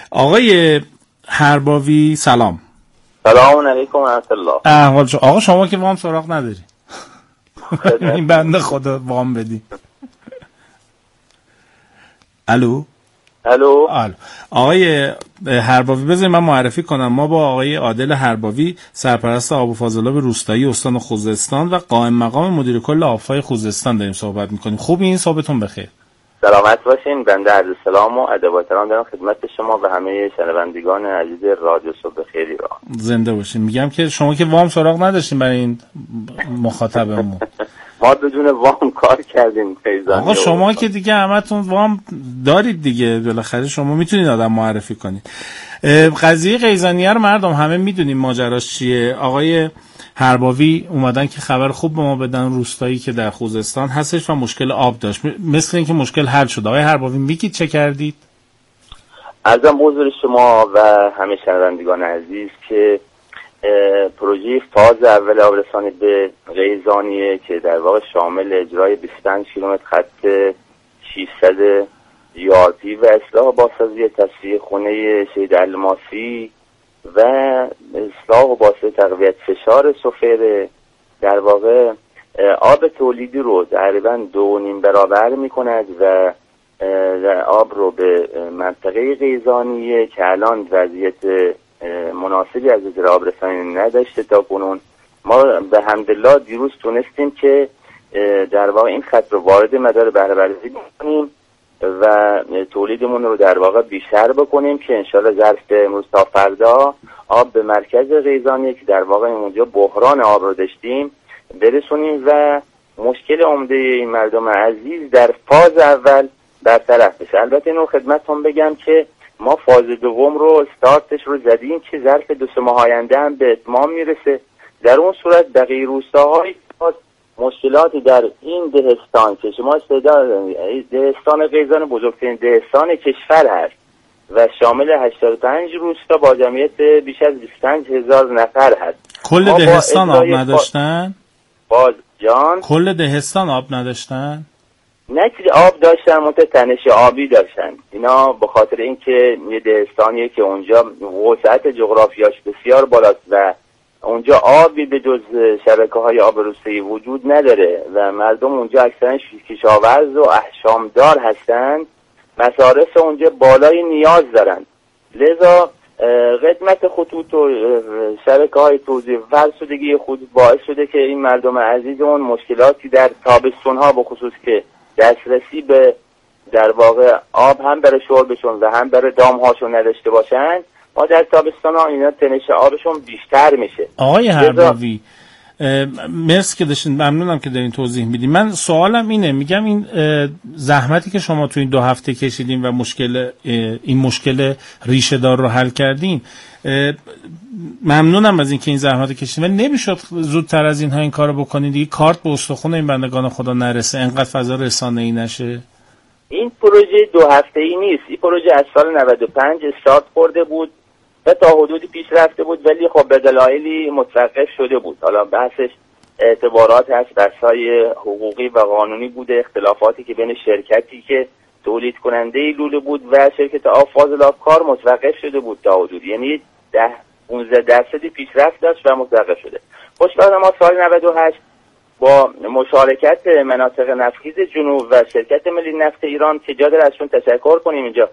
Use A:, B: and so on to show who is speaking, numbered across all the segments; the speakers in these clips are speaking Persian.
A: آقای هرباوی سلام.
B: سلام علیکم و رحمت الله.
A: احوال آقا شما که وام سراغ نداری. این بنده خدا وام بدی. الو. آقای هرباوی بذارید من معرفی کنم. ما با آقای عادل هرباوی سرپرست آب و فاضلاب روستایی استان خوزستان و قائم مقام مدیر کل آب‌های خوزستان داریم صحبت می‌کنیم. خوب این صحبتون بخیر.
B: سلامت باشین. بنده عرض سلام و ادب و احترام دارم خدمت شما و همه شنوندگان عزیز رادیو صبح خیری را.
A: زنده باشین. میگم که شما که وام سراغ نداشتین برای این مخاطبمون.
B: ما بدون وام کار کردیم فیضان.
A: آقا شما که دیگه همتون وام دارید دیگه، بالاخره شما میتونید آدم معرفی کنید. قضیه قیزانیه رو مردم همه میدونیم ماجراش چیه. آقای هرباوی اومدن که خبر خوب به ما بدن، روستایی که در خوزستان هستش و مشکل آب داشت، مثل اینکه مشکل حل شد. آقای هرباوی میگید چه کردید؟
B: عرضم حضور شما و همه شنوندگان عزیز که پروژه فاز اول آبرسانی به قیزانیه که در واقع شامل اجرای 25 کیلومتر خط 600 یاردی و اصلاح بازسازی تصفیه خونه شهید الماسی و اصلاح و بازسازی تقویت فشار سفره در واقع آب تولیدی رو تقریبا 2.5 برابر میکند و آب رو به منطقه قیزانیه که الان وضعیت مناسبی از نظر آبرسانی نداشته تا کنون. ما به حمدالله دیروز تونستیم که در واقع این خط رو وارد مدار بهره برداری بکنیم و تولیدمون رو در واقع بیشتر بکنیم که انشالله ظرف امروز تا فردا آب به مرکز قیزانیه که در واقع اونجا بحران آب رو داشتیم برسونیم و مشکل عمده این مردم عزیز در فاز اول برطرف بشه. البته اینو خدمتتون بگم که ما فاز دوم رو استارتش رو زدیم که ظرف 2-3 ماه آینده هم به اتمام میرسه. در اون صورت بقیه روستاهای مشکلاتی در این دهستان که شما استعداد دهستان قیزان بزرگترین دهستان کشور هست و شامل 85 روستا با جمعیت بیش از 25,000 نفر هست.
A: کل دهستان آب نداشتن؟
B: باز جان
A: کل دهستان آب نداشتن؟
B: نه که آب داشتن منتها تنش آبی داشتن. اینا به خاطر اینکه یه دهستانیه که اونجا وسعت جغرافیاش بسیار بالاست و اونجا آبی به جز شبکه‌های آب روستایی وجود نداره و مردم اونجا اکثرا کشاورز و احشامدار هستند. مصارف اونجا بالای نیاز دارن، لذا خدمت خطوط و شبکه‌های توزیع فرسودگی خود باعث شده که این مردم عزیزمون مشکلاتی در تابستون‌ها به خصوص که دسترسی به در واقع آب هم برای شربشون و هم برای دامهاشون نداشته باشن. ما در تابستان‌ها اینا تنش آبشون بیشتر میشه.
A: آقای هرباوی مرسی که داشتین، ممنونم که دارین توضیح میدین. من سوالم اینه، میگم این زحمتی که شما تو این 2 هفته کشیدین و این مشکل ریشه دار رو حل کردین، ممنونم از اینکه این زحمت کشیدین، ولی نمیشد زودتر از اینها این کارو بکنین دیگه؟ کارت به استخوان این بندگان خدا نرسه، انقدر فضا رسانه‌ای نشه.
B: این پروژه 2 هفته‌ای نیست. این پروژه از سال 95 استارت خورده بود و تا حدودی پیش رفته بود ولی خب به دلایلی متوقف شده بود. حالا بحثش اعتبارات هست، بحث‌های حقوقی و قانونی بوده، اختلافاتی که بین شرکتی که تولید کننده لوله بود و شرکت آب فاضلاب کار متوقف شده بود تا حدودی، یعنی 10-15% پیشرفت داشت و متوقف شده. خوشبختانه ما سال 98 با مشارکت مناطق نفتخیز جنوب و شرکت ملی نفت ایران که جا داره ازشون تشکر کنیم اینجا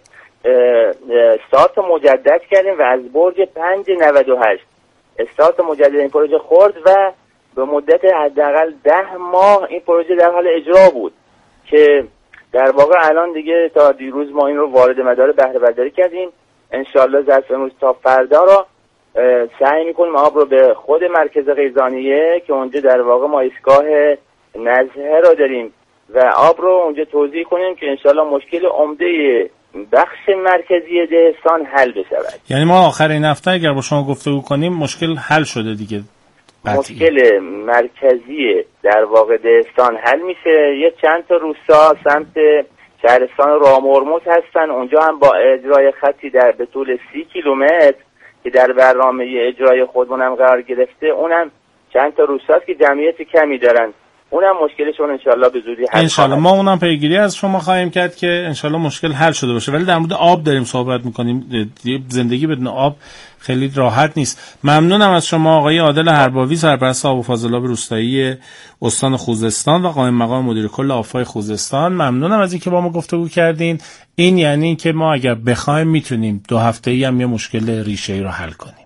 B: استارت مجدد کردیم و از برج 598 استارت مجدد این پروژه خورد و به مدت حداقل 10 ماه این پروژه در حال اجرا بود که در واقع الان دیگه تا دیروز ما این رو وارد مدار بهره برداری کردیم. انشالله ظرف امروز تا فردا رو سعی میکنیم آب رو به خود مرکز قیزانیه که اونجا در واقع ما ایستگاه نزهه رو داریم و آب رو اونجا توزیع کنیم که انشالله مشکل عمده بخش مرکزی دهستان حل بشود.
A: یعنی ما آخر این هفته اگر با شما گفتگو کنیم مشکل حل شده دیگه؟
B: مشکل مرکزی در واقع دهستان حل میشه. یه چند تا روستا سمت شهرستان رامورموز هستن، اونجا هم با اجرای خطی به طول 30 کیلومتر که در برنامه اجرای خودمون هم قرار گرفته، اونم چند تا روستاست که جمعیت کمی دارن اونم مشکلشون انشالله به زودی حل
A: انشالله ما اونم پیگیری از شما خواهیم کرد که انشالله مشکل حل شده باشه. ولی در مورد آب داریم صحبت میکنیم، زندگی بدون آب خیلی راحت نیست. ممنونم از شما آقای عادل هرباوی، سرپرست آب و فاضلاب روستایی استان خوزستان و قائم مقام مدیر کل آب‌های خوزستان. ممنونم از اینکه با ما گفتگو کردین. این یعنی که ما اگر بخوایم میتونیم 2 هفته‌ای هم یه مشکل ریشه‌ای رو حل کنیم.